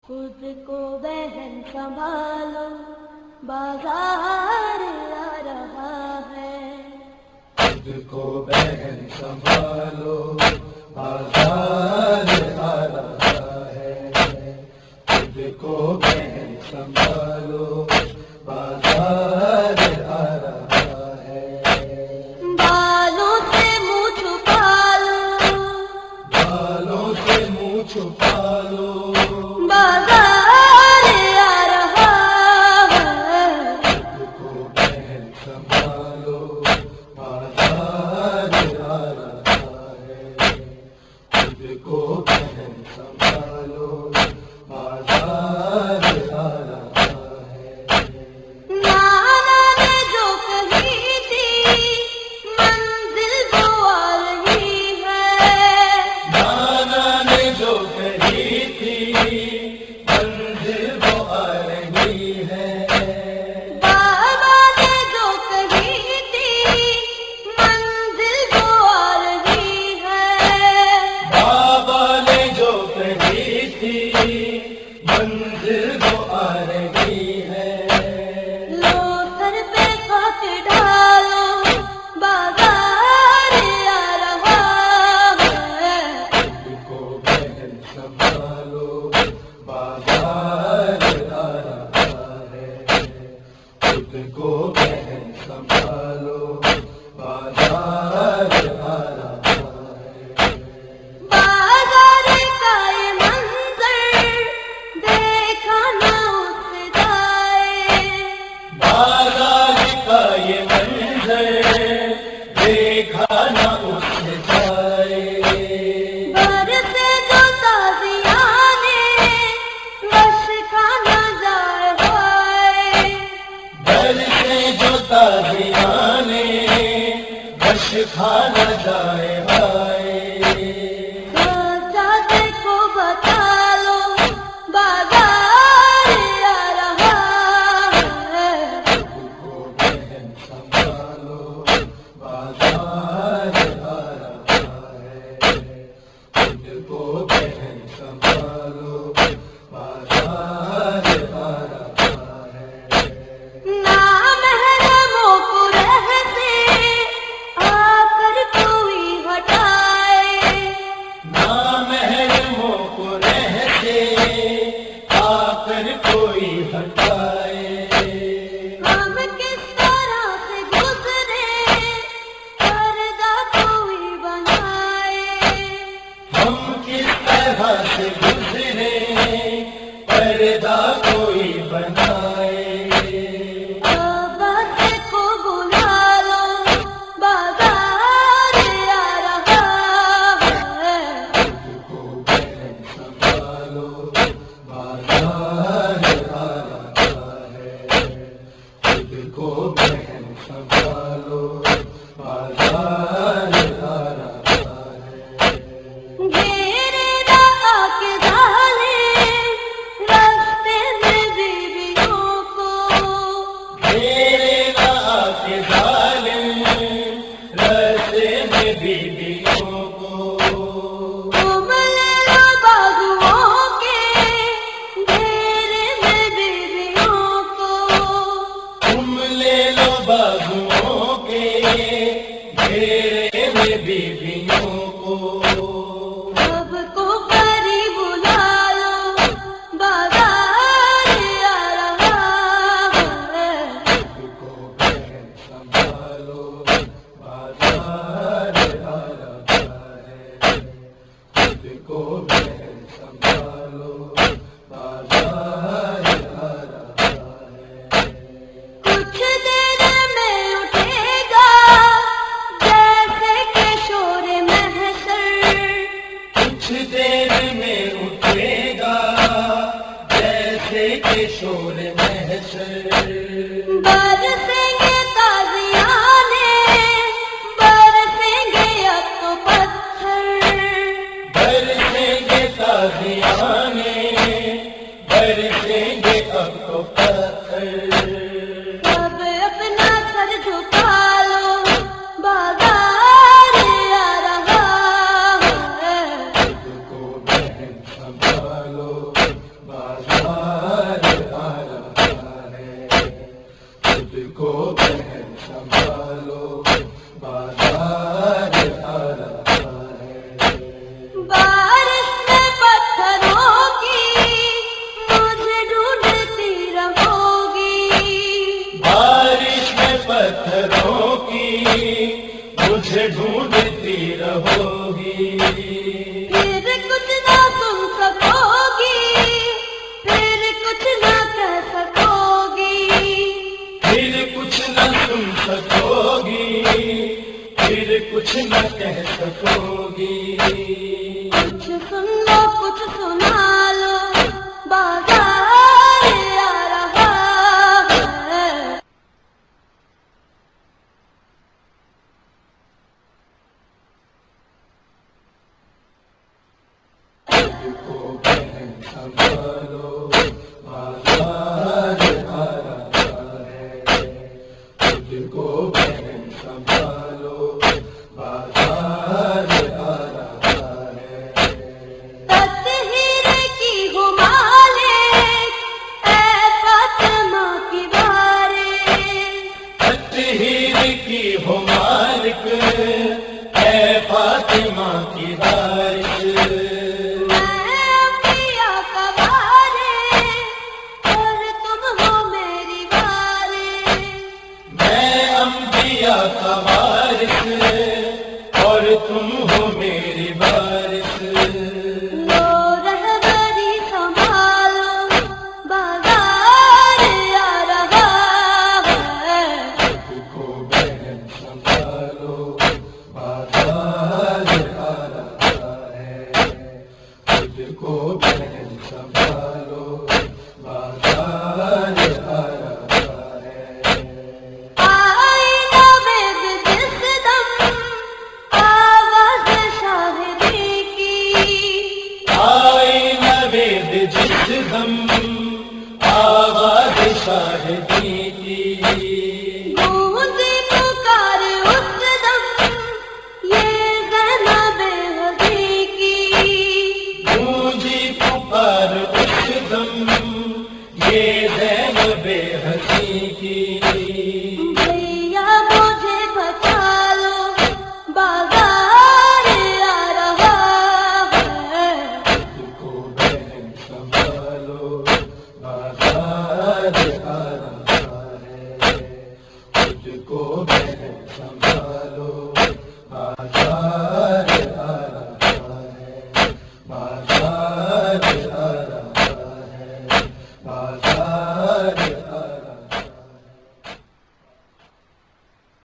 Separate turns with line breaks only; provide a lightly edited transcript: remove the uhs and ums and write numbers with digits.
خود کو بہن سنبھالو، بازار آ رہا ہے۔
خود کو بہن سنبھالو، بازار آ رہا ہے۔ خود کو بہن سنبھالو، بازار آ رہا ہے۔
بالوں سے منہ چھپا لو،
بالوں سے منہ چھپا لو،
بازار آ رہا ہے۔
خود کو بہن سنبھالو، بازار آ رہا ہے۔ خود کو بہن سنبھالو، بازار آ رہا ہے۔
نانا نے جو کہی تھی منزل وہ آ رہی ہے۔
نانا نے جو کہی تھی منزل وہ آ رہی ہے۔
بابا نے جو کہی تھی منزل وہ آ رہی ہے۔
بابا نے جو کہی تھی منزل وہ آ رہی ہے۔
لو سر پہ خاک ڈالو، بازار آ رہا ہے۔
خود کو بہن سنبھالو، بازار آ رہا ہے۔ خود کو بہن سنبھالو، بازار آ رہا ہے۔
بازار کا یہ منظر دیکھا نہ اس جائے،
بازار کا یہ منظر دیکھا نہ اس جائے۔
برسے جو تازیانے وش کھانا جائے ہائے۔
گھر سے جو تازیانے بش کھانا جائے ہائے۔
سجادے کو بتا لو، بازار آ رہا ہے۔
خود کو بہن سنبھالو، بازار آ رہا ہے۔ خود کو بہن سنبھالو، بازار آ رہا ہے۔
نامحرموں کو رہتے آ کر کوئی ہٹائے،
نامحرموں کو رہتے آ کر کوئی ہٹائے۔
ہم کس طرح سے گزرے پردہ کوئی بنائے۔
ہم کس طرح سے گزرے پردہ کوئی بنائے۔
بس کو بلا لو، بازار آ رہا ہے۔
خود کو بہن سنبھالو، بازار آ رہا ہے۔ خود کو بہن سنبھالو، بازار آ رہا ہے۔
گھیرے نہ آ کے ظالم راستے میں بیویوں کو،
میرے نہ آکے ظالم راستے میں بیویوں کو۔
تم لے لو بازوؤں کے گھیرے میں بیویوں کو۔
تم لے لو بازوؤں کے گھیرے میں بیویوں کو۔
سب کو قریب بلا لو، بازار آ رہا ہے۔
خود کو بہن سنبھالو، بازار آ رہا ہے۔ خود کو بہن سنبھالو، بازار آ رہا ہے۔
کچھ دیر میں اٹھے گا جیسے کہ شور محشر،
کچھ دیر میں اٹھے گا جیسے کہ شور محشر۔
برسیں گے تازیانے، برسیں گے اب تو پتھر،
برسیں گے تازیانے، برسیں گے اب تو پتھر۔
سب اپنا سر جھکا لو، بازار آ رہا ہے۔
خود کو بہن سنبھالو، بازار کچھ نہ کہہ سکو گی،
کچھ سن لو کچھ سنا لو، بازار آ رہا ہے۔
خود کو بہن سنبھالو بازار آ رہا ہے، خود کو بہن سنبھالو بازار آ رہا ہے۔
تطہیر کی ہو مالک، اے فاطمہ کی وارث،
تطہیر کی ہو مالک، اے فاطمہ کی وارث،
میں انبیاء کا وارث، اور تم ہو میری وارث۔
میں انبیاء کا وارث اور تم ہو میری وارث۔
لو رہبری سنبھالو، بازار آ رہا ہے۔
خود کو بہن سنبھالو بازار آ رہا ہے، خود کو بہن سنبھالو بازار آ رہا ہے۔
آئینہ میں جس دم آواز شاہدی کی،
آئینہ وید جس دم آواز شاہدی کی،
گونجی پکار اس دم یہ زینب ہدی کی۔
گونجی پکار اس دم یہ زینب ہنسی کی۔
بھیا مجھے بچا لو، بازار آ رہا ہے۔
خود کو بہن سنبھالو بازار آ رہا ہے، خود کو بہن سنبھالو بازار آ رہا ہے، بازار آ رہا ہے، بازار